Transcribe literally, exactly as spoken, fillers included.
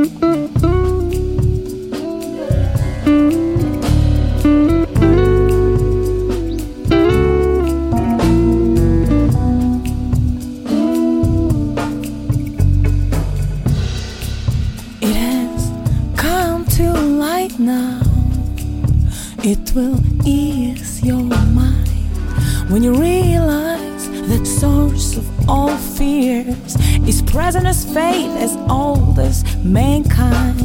It has come to light now. It will ease your mind when you realize that source of all fears is present as fate, as old as mankind.